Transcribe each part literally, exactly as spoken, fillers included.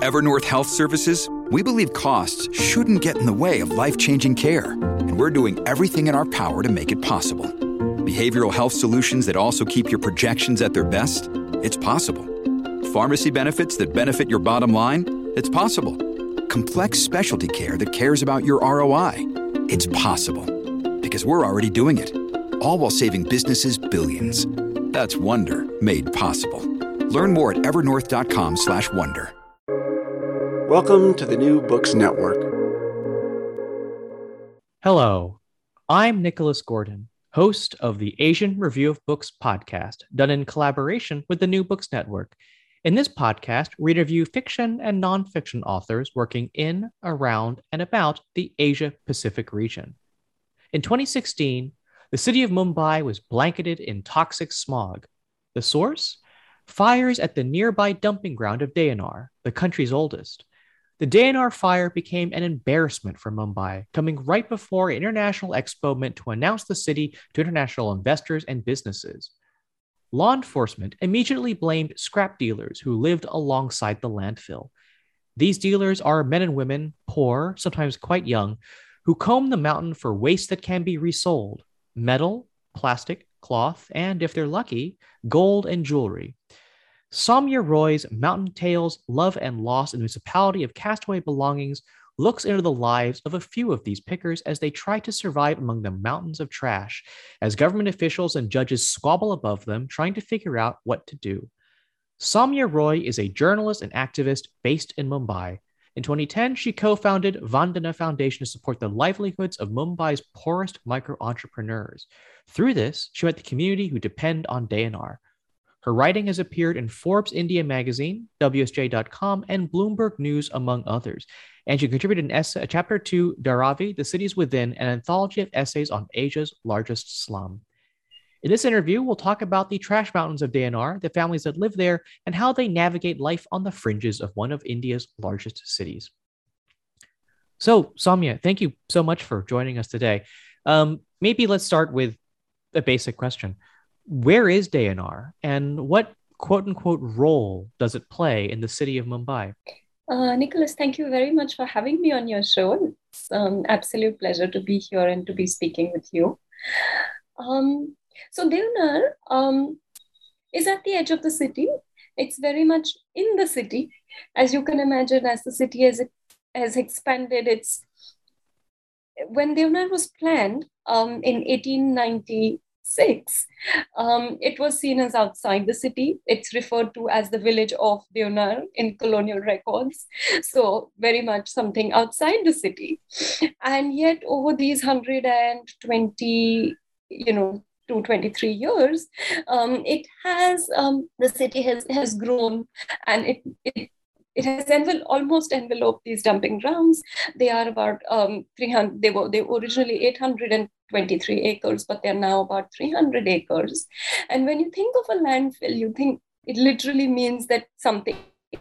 At Evernorth Health Services, we believe costs shouldn't get in the way of life-changing care, and we're doing everything in our power to make it possible. Behavioral health solutions that also keep your projections at their best? It's possible. Pharmacy benefits that benefit your bottom line? It's possible. Complex specialty care that cares about your R O I? It's possible. Because we're already doing it. All while saving businesses billions. That's Wonder made possible. Learn more at evernorth.com slash wonder. Welcome to the New Books Network. Hello, I'm Nicholas Gordon, host of the Asian Review of Books podcast, done in collaboration with the New Books Network. In this podcast, we interview fiction and nonfiction authors working in, around, and about the Asia-Pacific region. In twenty sixteen, the city of Mumbai was blanketed in toxic smog. The source? Fires at the nearby dumping ground of Deonar, the country's oldest. The Deonar fire became an embarrassment for Mumbai, coming right before an international expo meant to announce the city to international investors and businesses. Law enforcement immediately blamed scrap dealers who lived alongside the landfill. These dealers are men and women, poor, sometimes quite young, who comb the mountain for waste that can be resold: metal, plastic, cloth, and, if they're lucky, gold and jewelry. Soumya Roy's Mountain Tales, Love and Loss in the Municipality of Castaway Belongings looks into the lives of a few of these pickers as they try to survive among the mountains of trash, as government officials and judges squabble above them, trying to figure out what to do. Soumya Roy is a journalist and activist based in Mumbai. In twenty ten, she co-founded Vandana Foundation to support the livelihoods of Mumbai's poorest micro-entrepreneurs. Through this, she met the community who depend on Deonar. Her writing has appeared in Forbes India magazine, W S J dot com, and Bloomberg News, among others. And she contributed an essay, a chapter to Dharavi, The Cities Within, an anthology of essays on Asia's largest slum. In this interview, we'll talk about the trash mountains of Deonar, the families that live there, and how they navigate life on the fringes of one of India's largest cities. So, Soumya, thank you so much for joining us today. Um, maybe let's start with a basic question. Where is Deonar, and what quote-unquote role does it play in the city of Mumbai? Uh, Nicholas, thank you very much for having me on your show. It's an absolute pleasure to be here and to be speaking with you. Um, so Deonar um, is at the edge of the city. It's very much in the city. As you can imagine, as the city has, has expanded, it's when Deonar was planned um, in eighteen ninety-six, um, it was seen as outside the city. It's referred to as the village of Deonar in colonial records. So very much something outside the city. And yet over these one hundred twenty, you know, to twenty-three years, um, it has, um, the city has, has grown, and it, it It has envel- almost enveloped these dumping grounds. They are about um, three hundred, they were, they were originally eight hundred twenty-three acres, but they're now about three hundred acres. And when you think of a landfill, you think it literally means that something,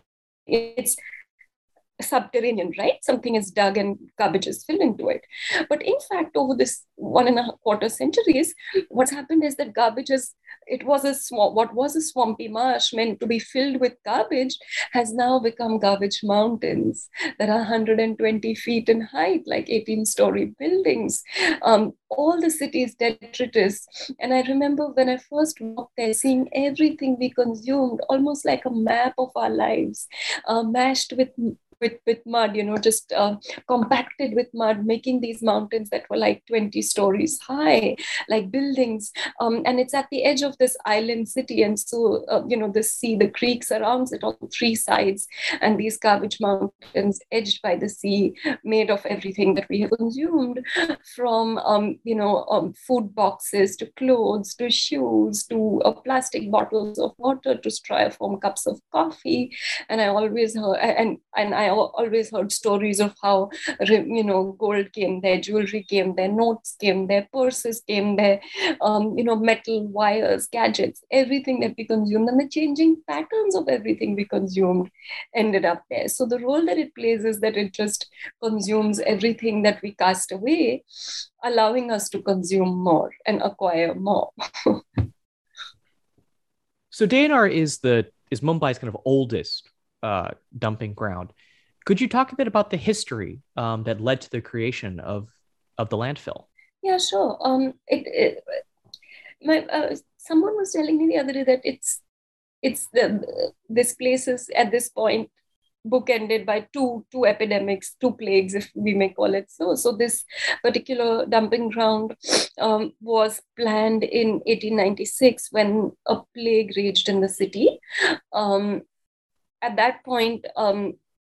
it's subterranean, right? Something is dug and garbage is filled into it. But in fact, over this one and a quarter centuries, what's happened is that garbage is, it was a swamp, what was a swampy marsh meant to be filled with garbage has now become garbage mountains that are one hundred twenty feet in height, like eighteen-story buildings. Um, all the city's detritus. And I remember when I first walked there, seeing everything we consumed, almost like a map of our lives, uh, mashed with With, with mud, you know, just uh, compacted with mud, making these mountains that were like twenty stories high, like buildings. Um, and it's at the edge of this island city. And so, uh, you know, the sea, the creek surrounds it on three sides. And these garbage mountains edged by the sea, made of everything that we have consumed, from, um, you know, um, food boxes to clothes to shoes to uh, plastic bottles of water to styrofoam cups of coffee. And I always heard, and, and I always heard stories of how, you know, gold came there, jewelry came there, notes came there, purses came there, um, you know, metal wires, gadgets, everything that we consumed, and the changing patterns of everything we consumed ended up there. So the role that it plays is that it just consumes everything that we cast away, allowing us to consume more and acquire more. So Deonar is the is Mumbai's kind of oldest uh, dumping ground. Could you talk a bit about the history um, that led to the creation of of the landfill? Yeah, sure. Um, it, it my uh, someone was telling me the other day that it's it's the this place is at this point bookended by two two epidemics, two plagues, if we may call it so. So this particular dumping ground um, was planned in eighteen ninety-six when a plague raged in the city. Um, at that point, um,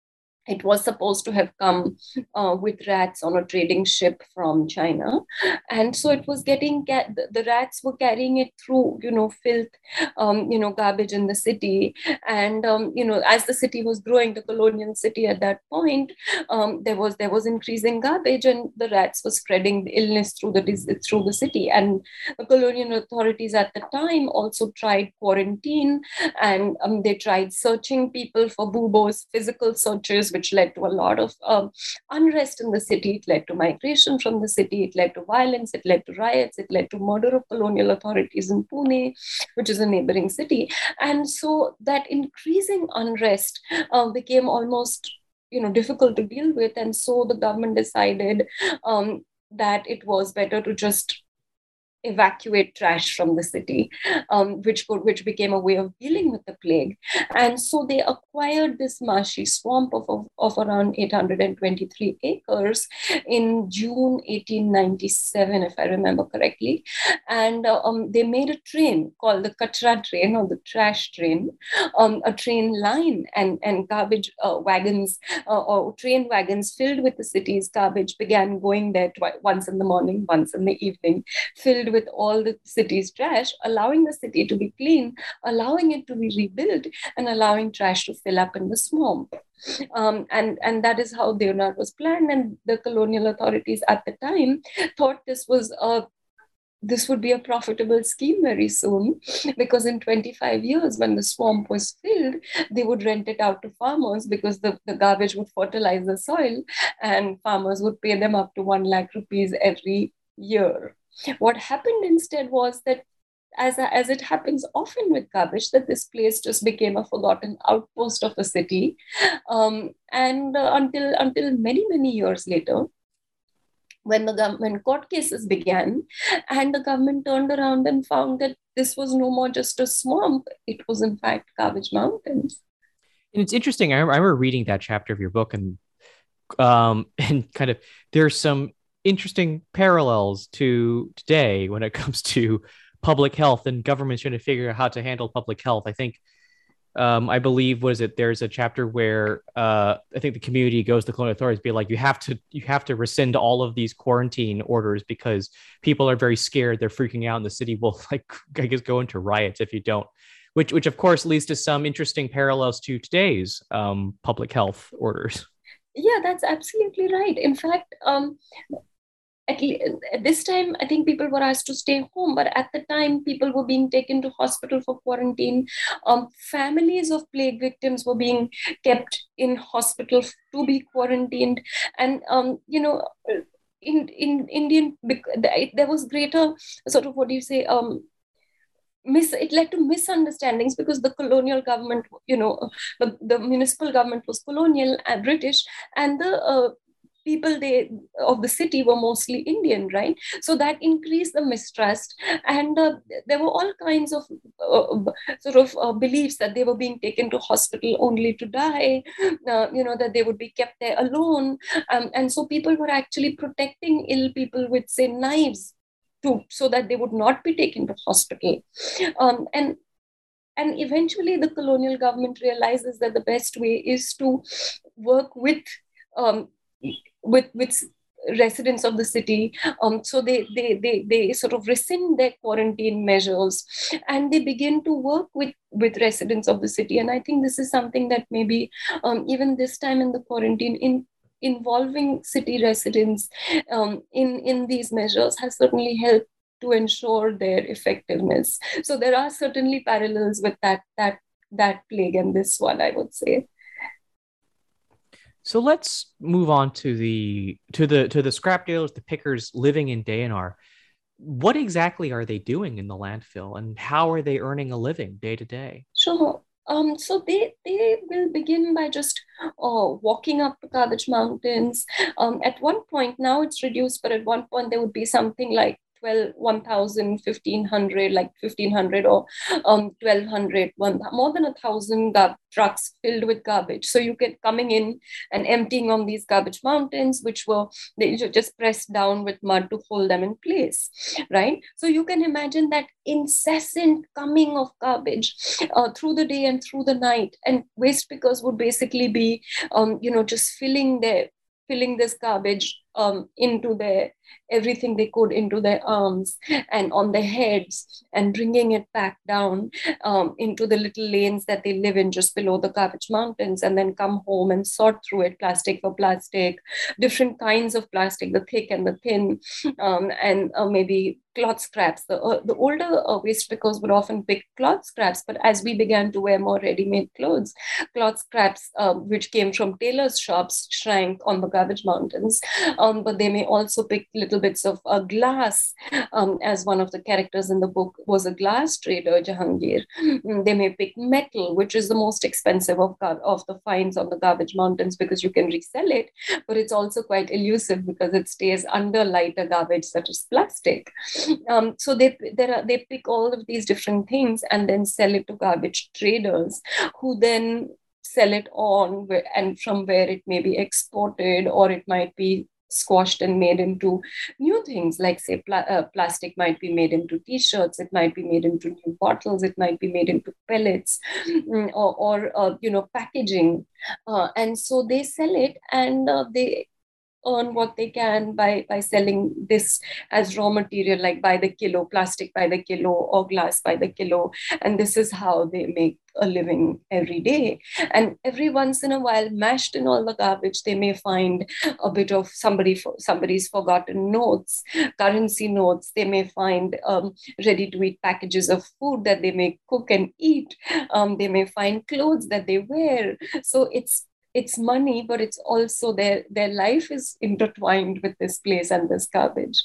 it was supposed to have come uh, with rats on a trading ship from China. And so it was getting, the, the rats were carrying it through, you know, filth, um, you know, garbage in the city. And, um, you know, as the city was growing, the colonial city at that point, um, there was there was increasing garbage and the rats were spreading the illness through the, through the city. And the colonial authorities at the time also tried quarantine and um, they tried searching people for buboes, physical searches, which led to a lot of um, unrest in the city. It led to migration from the city. It led to violence. It led to riots. It led to murder of colonial authorities in Pune, which is a neighboring city. And so that increasing unrest uh, became almost, you know, difficult to deal with. And so the government decided um, that it was better to just evacuate trash from the city, um, which could, which became a way of dealing with the plague. And so they acquired this marshy swamp of, of, of around eight hundred twenty-three acres in June eighteen ninety-seven, if I remember correctly. And uh, um, they made a train called the Kachra train or the trash train, um, a train line and, and garbage uh, wagons uh, or train wagons filled with the city's garbage began going there twi- once in the morning, once in the evening, filled with all the city's trash, allowing the city to be clean, allowing it to be rebuilt, and allowing trash to fill up in the swamp. Um, and, and that is how Deonar was planned. And the colonial authorities at the time thought this was a this would be a profitable scheme very soon, because in twenty-five years, when the swamp was filled, they would rent it out to farmers because the, the garbage would fertilize the soil and farmers would pay them up to one lakh rupees every year. What happened instead was that, as, as it happens often with garbage, that this place just became a forgotten outpost of the city. Um, and uh, until, until many, many years later, when the government court cases began, and the government turned around and found that this was no more just a swamp, it was in fact garbage mountains. And it's interesting. I remember, I remember reading that chapter of your book, and um, and kind of there's some interesting parallels to today when it comes to public health and governments trying to figure out how to handle public health. I think, um, I believe, was it? There's a chapter where uh, I think the community goes to the colonial authorities, be like, you have to, you have to rescind all of these quarantine orders because people are very scared. They're freaking out, and the city will, like, I guess, go into riots if you don't. Which, which of course leads to some interesting parallels to today's um, public health orders. Yeah, that's absolutely right. In fact, um, At, le- at this time, I think people were asked to stay home, but at the time, people were being taken to hospital for quarantine. Um, families of plague victims were being kept in hospital to be quarantined, and um, you know, in in Indian, there was greater sort of, what do you say? Um, Mis- it led to misunderstandings because the colonial government, you know, the, the municipal government was colonial and British, and the uh, people they of the city were mostly Indian, right? So that increased the mistrust, and uh, there were all kinds of uh, sort of uh, beliefs that they were being taken to hospital only to die, uh, you know, that they would be kept there alone, um, and so people were actually protecting ill people with, say, knives, to so that they would not be taken to hospital, um, and and eventually the colonial government realizes that the best way is to work with um, with with residents of the city. Um, so they, they they they sort of rescind their quarantine measures, and they begin to work with with residents of the city. And I think this is something that maybe um, even this time in the quarantine, in involving city residents um, in in these measures has certainly helped to ensure their effectiveness. So there are certainly parallels with that that that plague and this one, I would say. So let's move on to the to the to the scrap dealers, the pickers living in Deonar. What exactly are they doing in the landfill, and how are they earning a living day to day? Sure. Um, so they they will begin by just uh, walking up the Garbage Mountains. Um, at one point, now it's reduced, but at one point there would be something like twelve, one thousand, fifteen hundred, like fifteen hundred or um, twelve hundred, one, more than a thousand gar- trucks filled with garbage. So you get coming in and emptying on these garbage mountains, which were, they just pressed down with mud to hold them in place, right? So you can imagine that incessant coming of garbage uh, through the day and through the night. And waste pickers would basically be, um, you know, just filling their filling this garbage um, into their everything they could into their arms and on their heads, and bringing it back down um, into the little lanes that they live in just below the Garbage Mountains, and then come home and sort through it, plastic for plastic, different kinds of plastic, the thick and the thin, um, and uh, maybe cloth scraps. The, uh, the older uh, waste pickers would often pick cloth scraps, but as we began to wear more ready-made clothes, cloth scraps, uh, which came from tailors' shops, shrank on the Garbage Mountains. Um, but they may also pick little bits of uh, glass, um, as one of the characters in the book was a glass trader, Jahangir. Mm, They may pick metal, which is the most expensive of, gar- of the finds on the Garbage Mountains, because you can resell it, but it's also quite elusive because it stays under lighter garbage such as plastic. Um, so they there are, they pick all of these different things and then sell it to garbage traders, who then sell it on, where, and from where it may be exported, or it might be squashed and made into new things, like say pla- uh, plastic might be made into t-shirts, it might be made into new bottles, it might be made into pellets, mm, or, or uh, you know, packaging, uh, and so they sell it, and uh, they earn what they can by by selling this as raw material, like by the kilo, plastic by the kilo or glass by the kilo. And this is how they make a living every day. And every once in a while, mashed in all the garbage, they may find a bit of somebody for somebody's forgotten notes, currency notes. They may find um, ready to eat packages of food that they may cook and eat. Um, they may find clothes that they wear. So it's it's money, but it's also their their life is intertwined with this place and this garbage.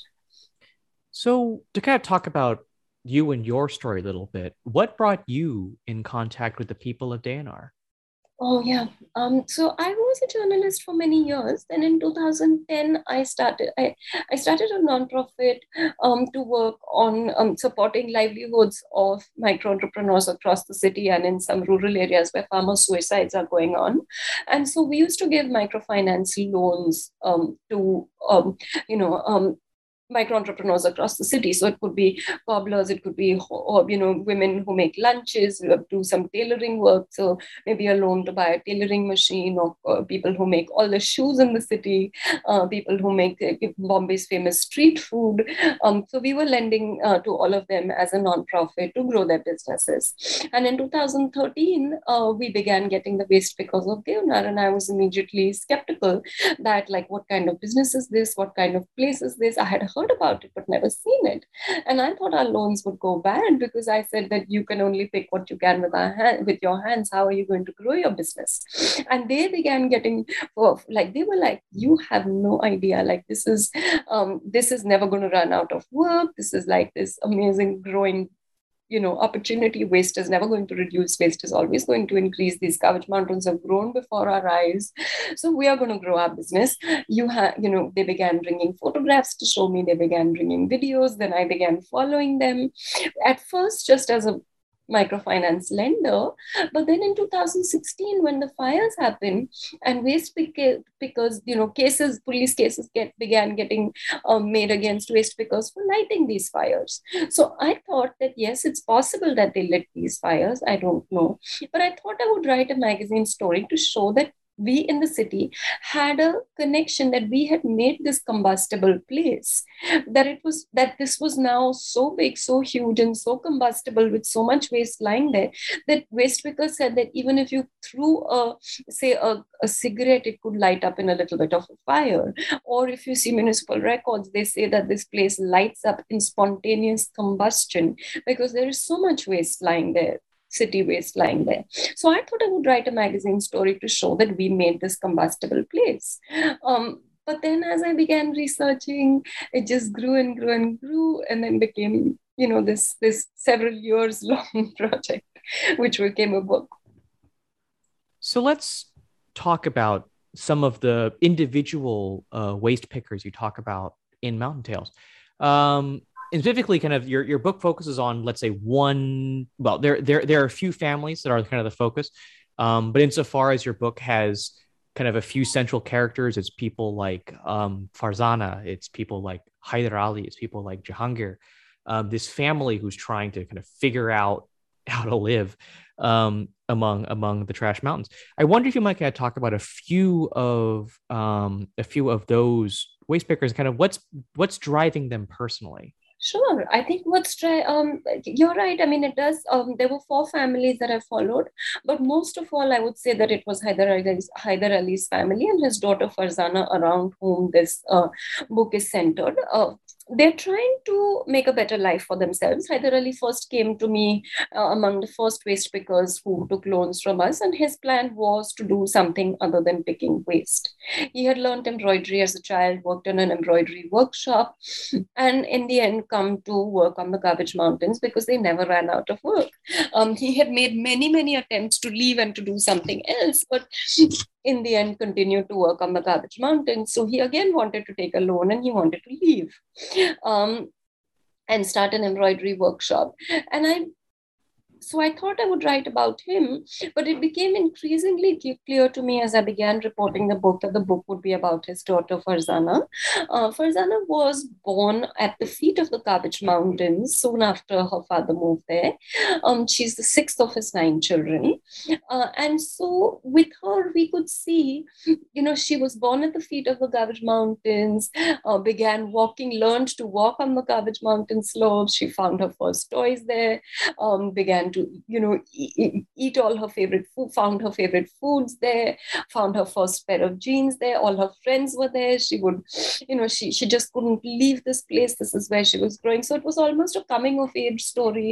So, to kind of talk about you and your story a little bit, what brought you in contact with the people of Dayanar? Oh yeah. Um, so I was a journalist for many years. Then in two thousand ten, I started I, I started a nonprofit um, to work on um, supporting livelihoods of micro entrepreneurs across the city and in some rural areas where farmer suicides are going on. And so we used to give microfinance loans um, to um, you know um, micro entrepreneurs across the city. So it could be cobblers, it could be or, you know, women who make lunches, do some tailoring work. So maybe a loan to buy a tailoring machine, or, or people who make all the shoes in the city, uh, people who make uh, Bombay's famous street food. Um, so we were lending uh, to all of them as a nonprofit to grow their businesses. And in two thousand thirteen, uh, we began getting the waste because of Deonar, and I was immediately skeptical that, like, what kind of business is this? What kind of place is this? I had heard about it but never seen it, and I thought our loans would go bad because I said that you can only pick what you can with our hand, with your hands. How are you going to grow your business? And they began getting like they were like, you have no idea. Like this is um, this is never going to run out of work. This is like this amazing growing, you know, opportunity. Waste is never going to reduce. Waste is always going to increase. These Garbage Mountains have grown before our eyes. So we are going to grow our business. You have, you know, they began bringing photographs to show me. They began bringing videos. Then I began following them. At first, just as a microfinance lender. But then in two thousand sixteen, when the fires happened and waste pick- pickers, you know, cases, police cases get began getting um, made against waste pickers for lighting these fires. So I thought that, yes, it's possible that they lit these fires. I don't know. But I thought I would write a magazine story to show that we in the city had a connection, that we had made this combustible place, that it was that this was now so big, so huge, and so combustible with so much waste lying there, that waste pickers said that even if you threw a say a, a cigarette, it could light up in a little bit of a fire. Or if you see municipal records, they say that this place lights up in spontaneous combustion because there is so much waste lying there, city waste lying there. So I thought I would write a magazine story to show that we made this combustible place. Um, but then as I began researching, it just grew and grew and grew, and then became, you know, this this several years long project, which became a book. So let's talk about some of the individual uh, waste pickers you talk about in Mountain Tales. Um, and specifically, kind of your your book focuses on, let's say, one. Well, there there there are a few families that are kind of the focus, um, but insofar as your book has kind of a few central characters, it's people like um, Farzana, it's people like Hyder Ali, it's people like Jahangir, um, this family who's trying to kind of figure out how to live um, among among the trash mountains. I wonder if you might kind of talk about a few of um, a few of those waste pickers, kind of what's what's driving them personally. Sure. I think what's try um you're right. I mean, it does. Um, there were four families that I followed, but most of all, I would say that it was Hyder Ali's, Hyder Ali's family and his daughter Farzana, around whom this uh, book is centered. Uh, they're trying to make a better life for themselves. Hyder Ali first came to me uh, among the first waste pickers who took loans from us, and his plan was to do something other than picking waste. He had learned embroidery as a child, worked in an embroidery workshop, and in the end come to work on the Garbage Mountains because they never ran out of work. Um, he had made many, many attempts to leave and to do something else, but in the end continued to work on the Garbage Mountains. So he again wanted to take a loan and he wanted to leave um, and start an embroidery workshop. And I So I thought I would write about him, but it became increasingly clear to me as I began reporting the book that the book would be about his daughter, Farzana. Uh, Farzana was born at the feet of the Garbage Mountains soon after her father moved there. Um, she's the sixth of his nine children. Uh, and so with her, we could see, you know, she was born at the feet of the Garbage Mountains, uh, began walking, learned to walk on the Garbage Mountain slopes. She found her first toys there, um, began to, you know, eat, eat all her favorite food, found her favorite foods there, found her first pair of jeans there. All her friends were there. She would, you know, she, she just couldn't leave this place. This is where she was growing. So it was almost a coming of age story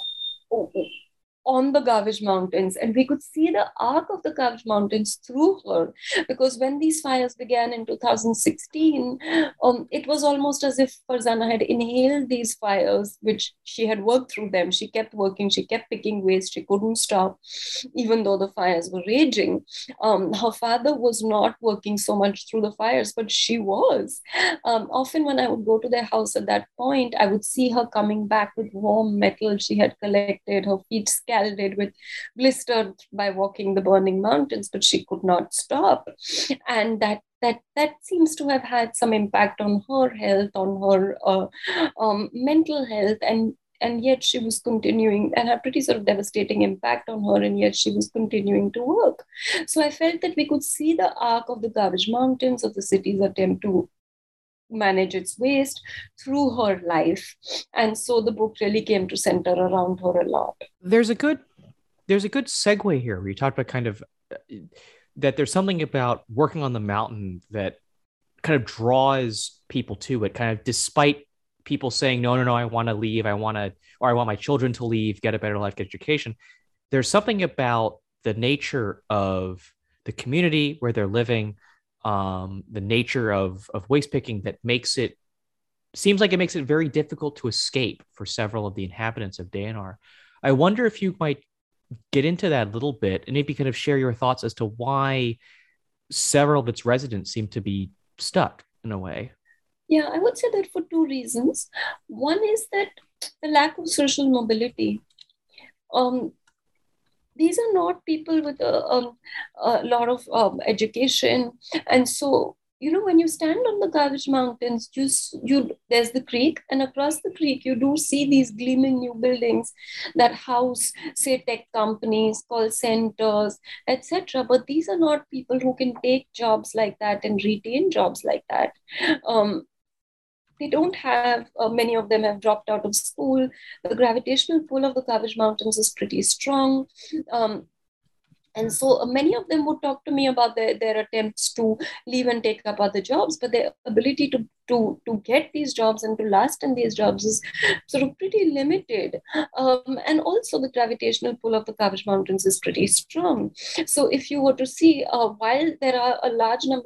on the Garbage Mountains. And we could see the arc of the Garbage Mountains through her, because when these fires began in two thousand sixteen, um, it was almost as if Farzana had inhaled these fires, which she had worked through them. She kept working, she kept picking waste, she couldn't stop, even though the fires were raging. Um, her father was not working so much through the fires, but she was. Um, often when I would go to their house at that point, I would see her coming back with warm metal she had collected, her feet scalded with blistered by walking the burning mountains, but she could not stop. And that that that seems to have had some impact on her health, on her uh, um, mental health, and and yet she was continuing, and had pretty sort of devastating impact on her, and yet she was continuing to work. So I felt that we could see the arc of the Garbage Mountains, of the city's attempt to manage its waste through her life. And so the book really came to center around her a lot. There's a good there's a good segue here where you talked about kind of uh, that there's something about working on the mountain that kind of draws people to it, kind of despite people saying, no, no, no, I want to leave, I want to, or I want my children to leave, get a better life, get education. There's something about the nature of the community where they're living, um, the nature of, of waste picking that makes it, seems like it makes it very difficult to escape for several of the inhabitants of Deonar. I wonder if you might get into that a little bit and maybe kind of share your thoughts as to why several of its residents seem to be stuck in a way. Yeah, I would say that for two reasons. One is that the lack of social mobility. Um, these are not people with a, a, a lot of um, education. And so, you know, when you stand on the Garbage Mountains, you, you there's the creek, and across the creek, you do see these gleaming new buildings that house, say, tech companies, call centers, et cetera. But these are not people who can take jobs like that and retain jobs like that. Um, They don't have, uh, many of them have dropped out of school. The gravitational pull of the Garbage Mountains is pretty strong. Um, and so uh, many of them would talk to me about their, their attempts to leave and take up other jobs, but their ability to, to, to get these jobs and to last in these jobs is sort of pretty limited. Um, and also the gravitational pull of the Garbage Mountains is pretty strong. So if you were to see, uh, while there are a large number of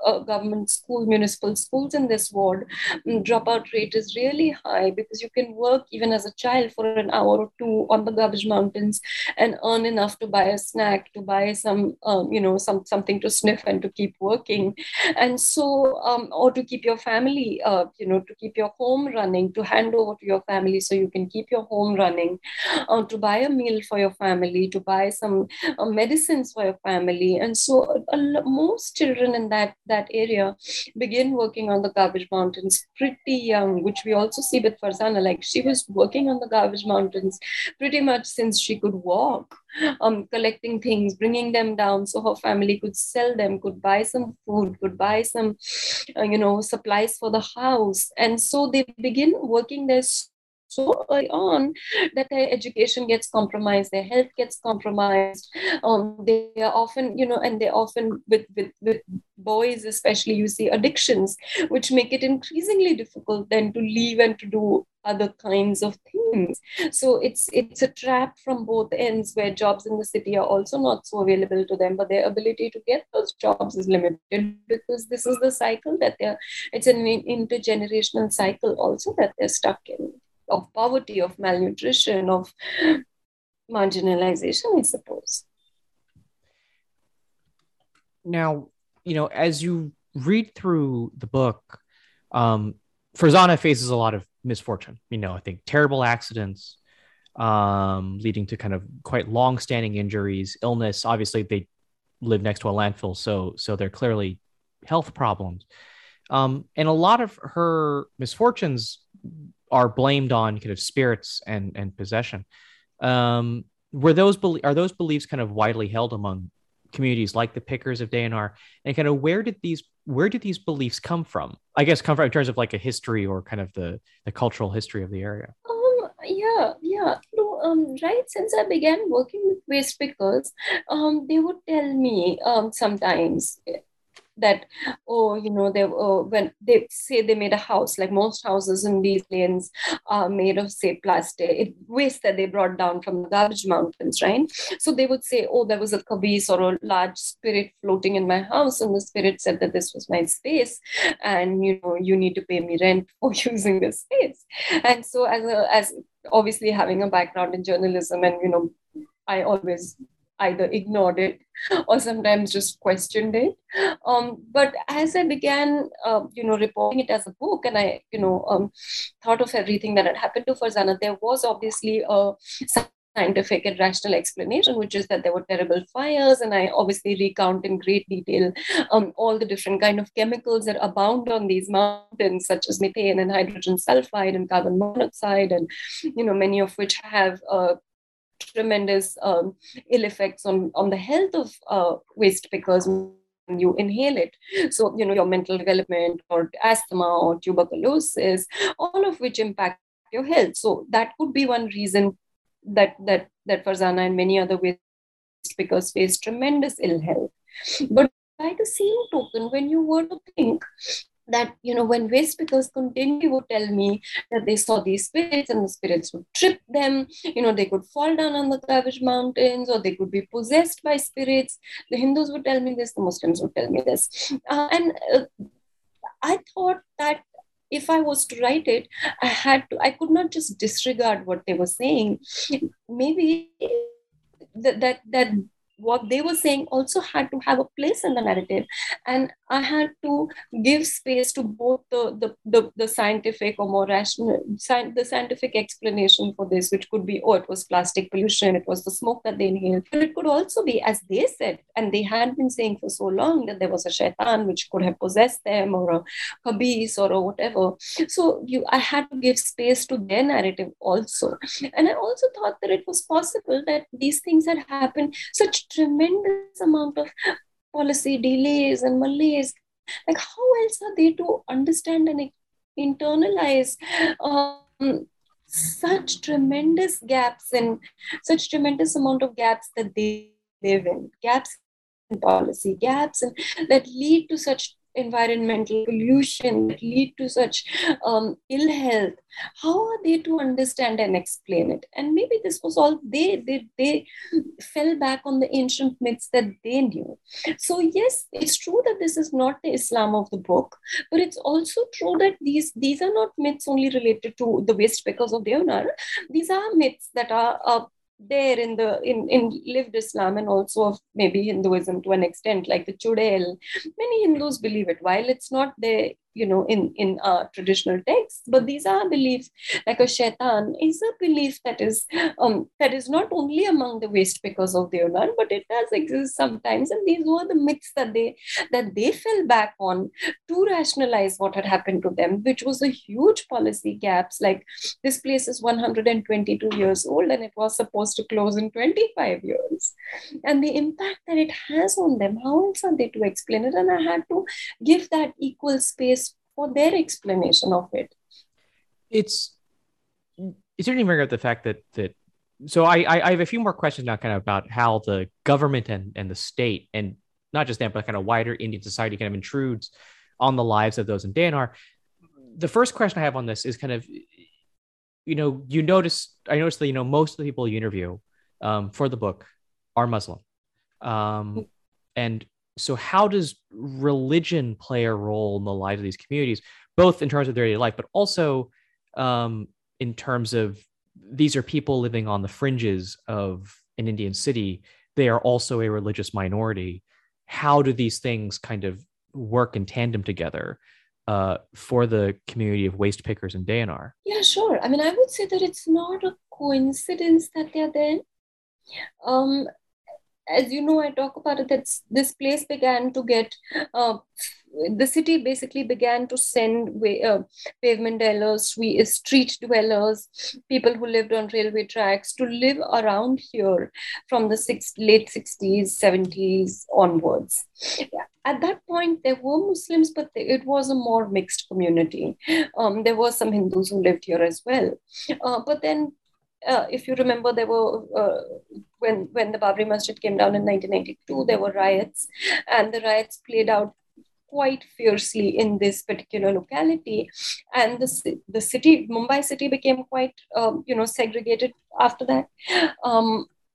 uh, government school, municipal schools in this ward, um, dropout rate is really high because you can work even as a child for an hour or two on the garbage mountains and earn enough to buy a snack, to buy some, um, you know, some something to sniff and to keep working. And so, um, or to keep your family, uh, you know, to keep your home running, to hand over to your family so you can keep your home running, uh, to buy a meal for your family, to buy some uh, medicines for your family. And so a, a, most children in that, that area begin working on the garbage mountains pretty young, which we also see with Farzana. Like, she was working on the garbage mountains pretty much since she could walk, um, collecting things, bringing them down so her family could sell them, could buy some food, could buy some, uh, you know, supplies for the house. And so they begin working there so early on that their education gets compromised, their health gets compromised. Um, they are often, you know, and they often, with, with, with boys especially, you see addictions, which make it increasingly difficult then to leave and to do other kinds of things. So it's it's a trap from both ends, where jobs in the city are also not so available to them, but their ability to get those jobs is limited because this is the cycle that they're, it's an intergenerational cycle also that they're stuck in, of poverty, of malnutrition, of marginalization, I suppose. Now, you know, as you read through the book, um, Farzana faces a lot of misfortune. You know, I think terrible accidents, um, leading to kind of quite long-standing injuries, illness. Obviously, they live next to a landfill, so so they're clearly health problems. Um, and a lot of her misfortunes are blamed on kind of spirits and and possession. Um, were those be- are those beliefs kind of widely held among communities like the Pickers of Dayanar, and kind of where did these where did these beliefs come from? I guess come from in terms of like a history or kind of the the cultural history of the area. Um, yeah, yeah. No, um, right since I began working with waste pickers, um, they would tell me um sometimes that, oh, you know, they uh, when they say they made a house, like most houses in these lanes are made of, say, plastic it, waste that they brought down from the garbage mountains, right? So they would say, oh, there was a kabis or a large spirit floating in my house, and the spirit said that this was my space, and you know, you need to pay me rent for using this space. And so, as a, as obviously having a background in journalism, and you know, I always either ignored it or sometimes just questioned it. Um, but as I began, uh, you know, reporting it as a book, and I, you know, um, thought of everything that had happened to Farzana, there was obviously a scientific and rational explanation, which is that there were terrible fires, and I obviously recount in great detail um, all the different kind of chemicals that abound on these mountains, such as methane and hydrogen sulfide and carbon monoxide, and you know, many of which have uh, tremendous um, ill effects on, on the health of uh, waste pickers when you inhale it. So, you know, your mental development or asthma or tuberculosis, all of which impact your health. So that could be one reason that that that Farzana and many other waste pickers face tremendous ill health. But by the same token, when you were to think that, you know, when waste pickers continually would tell me that they saw these spirits and the spirits would trip them, you know, they could fall down on the garbage mountains, or they could be possessed by spirits. The Hindus would tell me this, the Muslims would tell me this. Uh, and uh, I thought that if I was to write it, I had to, I could not just disregard what they were saying. Maybe that, that, that what they were saying also had to have a place in the narrative, and I had to give space to both the the, the, the scientific or more rational sci- the scientific explanation for this, which could be, oh, it was plastic pollution, it was the smoke that they inhaled, but it could also be, as they said, and they had been saying for so long, that there was a shaitan which could have possessed them, or a khabis, or, or whatever. So you I had to give space to their narrative also. And I also thought that it was possible that these things had happened, such tremendous amount of policy delays and malaise. Like, how else are they to understand and internalize um, such tremendous gaps and such tremendous amount of gaps that they live in, gaps in policy, gaps and that lead to such environmental pollution that lead to such um, ill health, how are they to understand and explain it? And maybe this was all they they they fell back on the ancient myths that they knew. So yes, it's true that this is not the Islam of the book, but it's also true that these these are not myths only related to the waste pickers of Deonar. These are myths that are uh, there in the in, in lived Islam, and also of maybe Hinduism to an extent, like the Chudail. Many Hindus believe it, while it's not there, you know, in in uh, traditional texts. But these are beliefs. Like a shaitan is a belief that is um that is not only among the waste pickers of Deonar, but it does exist sometimes. And these were the myths that they that they fell back on to rationalize what had happened to them, which was a huge policy gaps. Like, this place is one hundred twenty-two years old, and it was supposed to close in twenty-five years. And the impact that it has on them, how else are they to explain it? And I had to give that equal space for their explanation of it. It's it's certainly bring up the fact that that so I, I I have a few more questions now, kind of about how the government and and the state, and not just that, but kind of wider Indian society, kind of intrudes on the lives of those in Deonar. The first question I have on this is kind of, you know, you notice I noticed that, you know, most of the people you interview um, for the book are Muslim, um, and so how does religion play a role in the lives of these communities, both in terms of their daily life, but also um, in terms of these are people living on the fringes of an Indian city. They are also a religious minority. How do these things kind of work in tandem together uh, for the community of waste pickers in Deonar? Yeah, sure. I mean, I would say that it's not a coincidence that they're there. Um, as you know, I talk about it, that this place began to get, uh, the city basically began to send way, uh, pavement dwellers, street dwellers, people who lived on railway tracks, to live around here from the six, late sixties, seventies onwards. Yeah. At that point, there were Muslims, but it was a more mixed community. Um, there were some Hindus who lived here as well. Uh, but then, Uh, if you remember, there were uh, when when the Babri Masjid came down in nineteen ninety-two, there were riots, and the riots played out quite fiercely in this particular locality, and the the city, Mumbai city, became quite um, you know segregated after that. Um,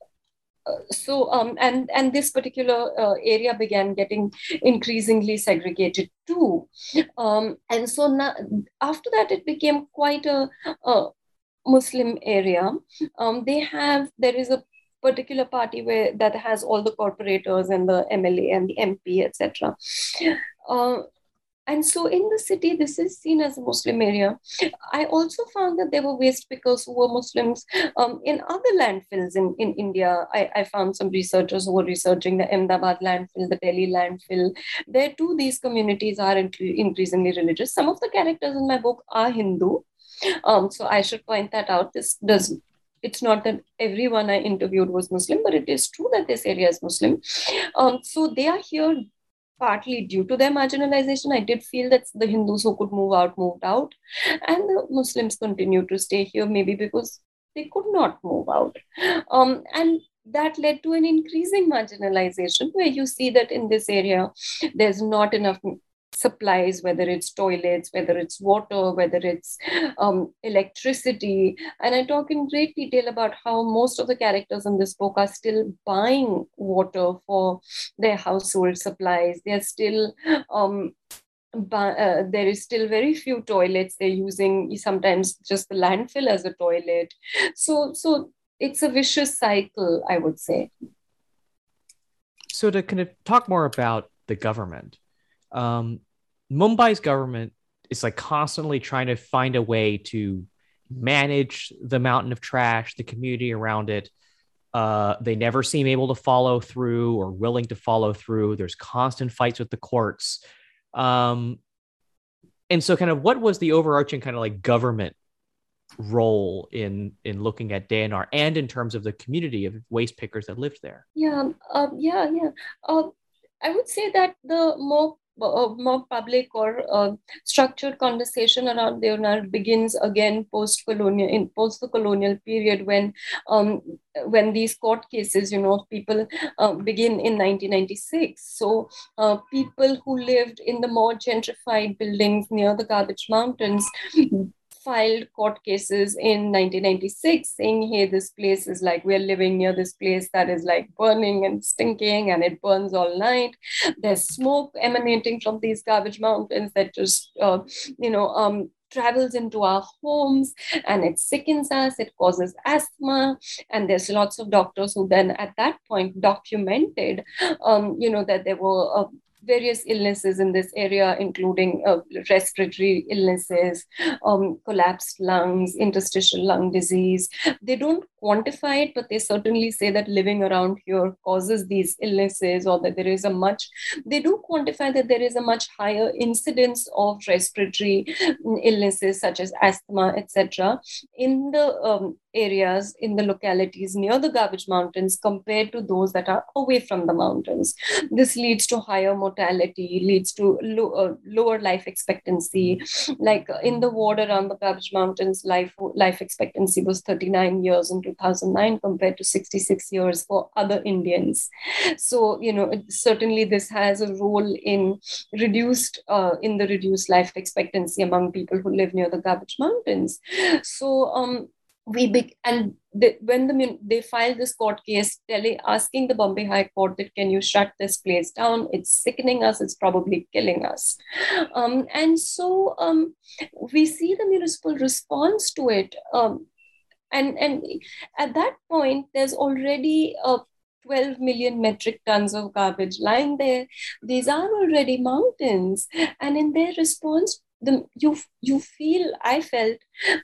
so um, and and this particular uh, area began getting increasingly segregated too, um, and so now, after that, it became quite a, a Muslim area. Um, they have, there is a particular party where that has all the corporators and the M L A and the M P, et cetera. Uh, and so in the city, this is seen as a Muslim area. I also found that there were waste pickers who were Muslims um, in other landfills in, in India. I, I found some researchers who were researching the Ahmedabad landfill, the Delhi landfill. There too, these communities are increasingly religious. Some of the characters in my book are Hindu. Um, so I should point that out. This does, it's not that everyone I interviewed was Muslim, but it is true that this area is Muslim. Um, so they are here partly due to their marginalization. I did feel that the Hindus who could move out, moved out, and the Muslims continue to stay here, maybe because they could not move out. Um, and that led to an increasing marginalization, where you see that in this area, there's not enough supplies, whether it's toilets, whether it's water, whether it's um, electricity. And I talk in great detail about how most of the characters in this book are still buying water for their household supplies. They're still um, But uh, there is still very few toilets. They're using sometimes just the landfill as a toilet. So, so it's a vicious cycle, I would say. So to kind of talk more about the government, um, Mumbai's government is like constantly trying to find a way to manage the mountain of trash, the community around it. Uh, they never seem able to follow through or willing to follow through. There's constant fights with the courts. Um, and so kind of what was the overarching kind of like government role in in looking at Deonar, and in terms of the community of waste pickers that lived there? Yeah, uh, yeah, yeah. Uh, I would say that the more a more public or uh, structured conversation around Deonar begins again post-colonial, in post-colonial period when um, when these court cases, you know, people uh, begin in nineteen ninety-six. So uh, people who lived in the more gentrified buildings near the Garbage Mountains filed court cases in nineteen ninety-six saying, hey, this place is like, we're living near this place that is like burning and stinking and it burns all night. There's smoke emanating from these garbage mountains that just, uh, you know, um, travels into our homes and it sickens us, it causes asthma. And there's lots of doctors who then at that point documented, um, you know, that there were uh, various illnesses in this area, including uh, respiratory illnesses, um, collapsed lungs, interstitial lung disease. They don't quantify it, but they certainly say that living around here causes these illnesses, or that there is a much, they do quantify that there is a much higher incidence of respiratory illnesses such as asthma, et cetera, in the um, areas, in the localities near the garbage mountains compared to those that are away from the mountains. This leads to higher mortality, leads to lo- uh, lower life expectancy. Like in the ward around the garbage mountains, life life expectancy was thirty-nine years in two thousand nine compared to sixty-six years for other Indians. So, you know, certainly this has a role in reduced, uh, in the reduced life expectancy among people who live near the garbage mountains. So, um, we big and the, when the they filed this court case, telling asking the Bombay High Court that can you shut this place down? It's sickening us. It's probably killing us. Um, and so um, we see the municipal response to it. Um, and and at that point, there's already a twelve million metric tons of garbage lying there. These are already mountains, and in their response, the you you feel I felt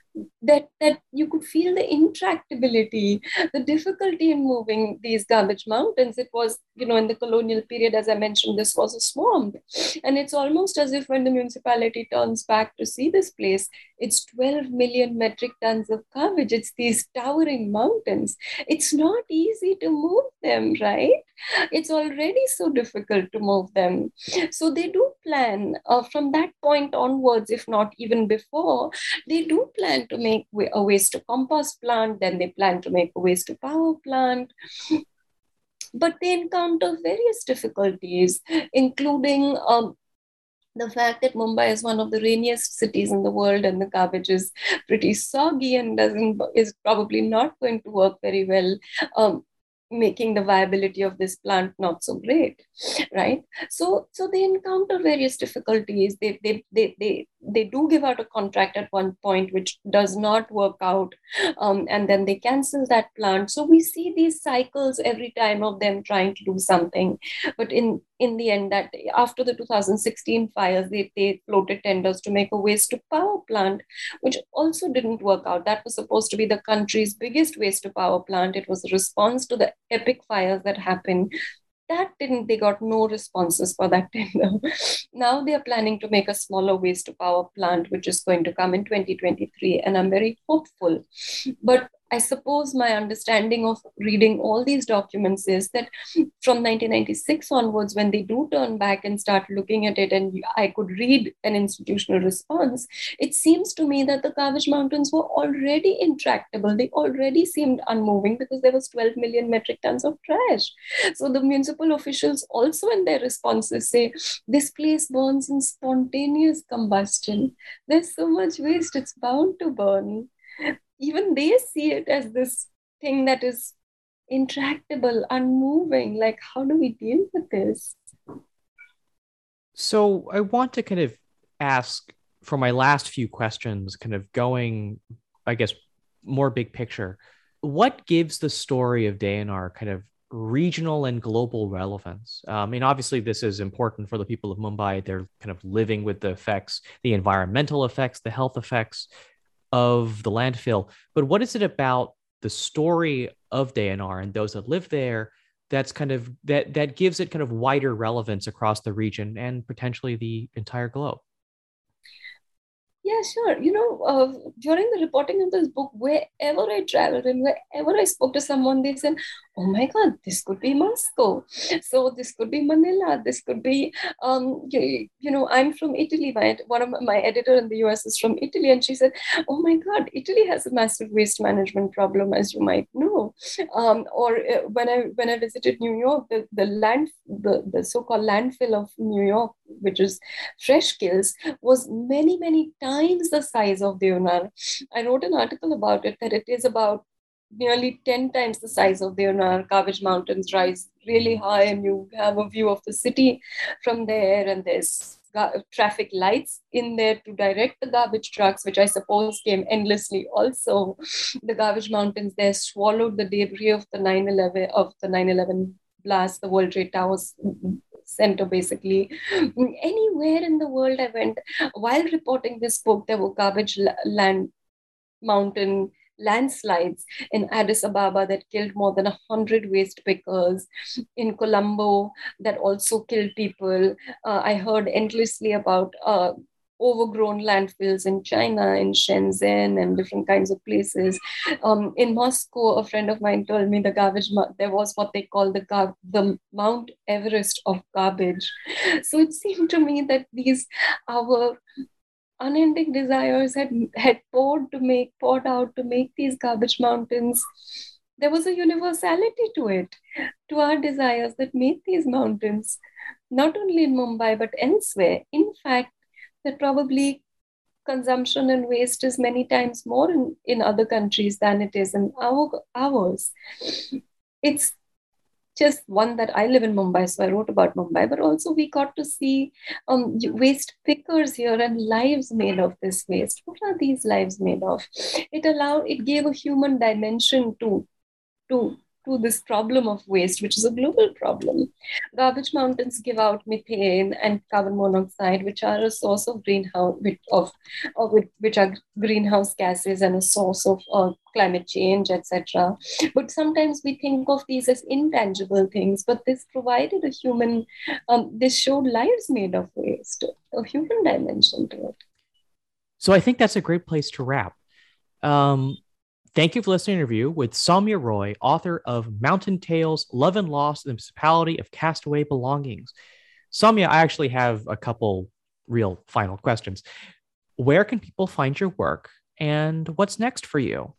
that that you could feel the intractability, the difficulty in moving these garbage mountains. It was, you know, in the colonial period, as I mentioned, this was a swamp. And it's almost as if when the municipality turns back to see this place, it's twelve million metric tons of garbage. It's these towering mountains. It's not easy to move them, right? It's already so difficult to move them. So they do plan uh, from that point onwards, if not even before, they do plan to make a waste to compost plant, then they plan to make a waste to power plant. But they encounter various difficulties, including um, the fact that Mumbai is one of the rainiest cities in the world and the garbage is pretty soggy and doesn't is probably not going to work very well, um, making the viability of this plant not so great, right? So, so they encounter various difficulties. They, they, they, they, they do give out a contract at one point, which does not work out. Um, and then they cancel that plant. So we see these cycles every time of them trying to do something. But in, in the end, that after the two thousand sixteen fires, they, they floated tenders to make a waste to power plant, which also didn't work out. That was supposed to be the country's biggest waste to power plant. It was a response to the epic fires that happened. That didn't, they got no responses for that tender. Now they are planning to make a smaller waste to power plant, which is going to come in twenty twenty-three. And I'm very hopeful. But I suppose my understanding of reading all these documents is that from nineteen ninety-six onwards, when they do turn back and start looking at it, and I could read an institutional response, it seems to me that the garbage mountains were already intractable. They already seemed unmoving because there was twelve million metric tons of trash. So the municipal officials also in their responses say, this place burns in spontaneous combustion. There's so much waste, it's bound to burn. Even they see it as this thing that is intractable, unmoving. Like, how do we deal with this? So I want to kind of ask for my last few questions, kind of going, I guess, more big picture. What gives the story of Deonar kind of regional and global relevance? I mean, obviously, this is important for the people of Mumbai. They're kind of living with the effects, the environmental effects, the health effects of the landfill. But what is it about the story of Deonar and those that live there that's kind of that that gives it kind of wider relevance across the region and potentially the entire globe? Yeah, sure. You know, uh, during the reporting of this book, wherever I traveled and wherever I spoke to someone, they said, "Oh my God, this could be Moscow. So this could be Manila. This could be, um, you, you know, I'm from Italy. My one of my, my editor in the U S is from Italy, and she said, "Oh my God, Italy has a massive waste management problem, as you might know." Um, or uh, when I when I visited New York, the the land the the so-called landfill of New York, which is fresh kills, was many, many times the size of Deonar. I wrote an article about it that it is about nearly ten times the size of Deonar. Garbage mountains rise really high, and you have a view of the city from there, and there's ga- traffic lights in there to direct the garbage trucks, which I suppose came endlessly also. The garbage mountains there swallowed the debris of the nine eleven of the nine eleven blast, the World Trade Towers center, basically. Anywhere in the world I went, while reporting this book, there were garbage land mountain landslides in Addis Ababa that killed more than a hundred waste pickers. In Colombo, that also killed people. Uh, I heard endlessly about uh, overgrown landfills in China, in Shenzhen, and different kinds of places. Um, in Moscow, a friend of mine told me the garbage there was what they call the gar- the Mount Everest of garbage. So it seemed to me that these our unending desires had had poured to make poured out to make these garbage mountains. There was a universality to it, to our desires that made these mountains, not only in Mumbai but elsewhere. In fact, that probably consumption and waste is many times more in, in other countries than it is in our ours. It's just one that I live in Mumbai, so I wrote about Mumbai, but also we got to see um, waste pickers here and lives made of this waste. What are these lives made of? It allowed, it gave a human dimension to, to, to this problem of waste, which is a global problem. Garbage mountains give out methane and carbon monoxide, which are a source of greenhouse of, of which are greenhouse gases and a source of uh, climate change, et cetera. But sometimes we think of these as intangible things. But this provided a human. Um, this showed lives made of waste, a human dimension to it. So I think that's a great place to wrap. Um, Thank you for listening to the interview with Saumya Roy, author of Mountain Tales, Love and Loss, the Municipality of Castaway Belongings. Saumya, I actually have a couple real final questions. Where can people find your work, and what's next for you?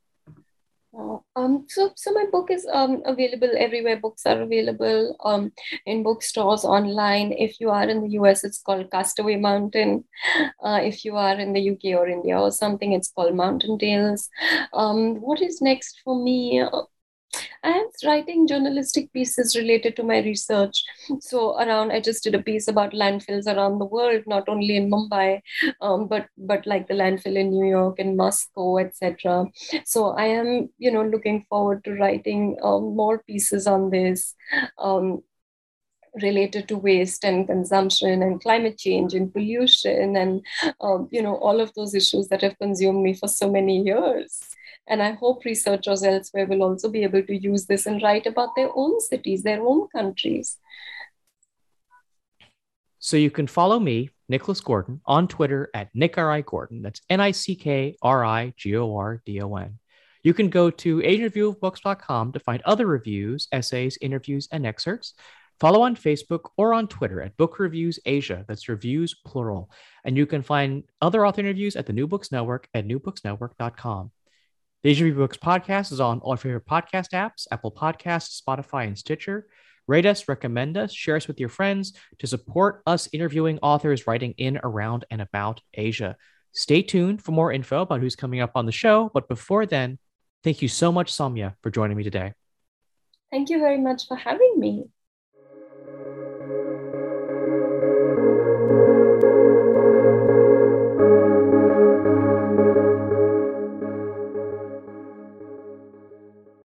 Uh, um, so, so my book is um, available everywhere books are available, um, in bookstores, online. If you are in the U S, it's called Castaway Mountain. Uh, if you are in the U K or India or something, it's called Mountain Tales. Um, what is next for me? Uh, I am writing journalistic pieces related to my research. So around, I just did a piece about landfills around the world, not only in Mumbai, um, but but like the landfill in New York and Moscow, et cetera. So I am, you know, looking forward to writing um, more pieces on this. Um, related to waste and consumption and climate change and pollution and um, you know all of those issues that have consumed me for so many years. And I hope researchers elsewhere will also be able to use this and write about their own cities, their own countries. So you can follow me, Nicholas Gordon, on Twitter at Nick R I Gordon. That's N I C K R I G O R D O N. You can go to asian review of books dot com to find other reviews, essays, interviews, and excerpts. Follow on Facebook or on Twitter at Book Reviews Asia. That's reviews plural. And you can find other author interviews at the New Books Network at new books network dot com. The Asian Review Books podcast is on all your favorite podcast apps, Apple Podcasts, Spotify, and Stitcher. Rate us, recommend us, share us with your friends to support us interviewing authors writing in, around, and about Asia. Stay tuned for more info about who's coming up on the show. But before then, thank you so much, Saumya, for joining me today. Thank you very much for having me.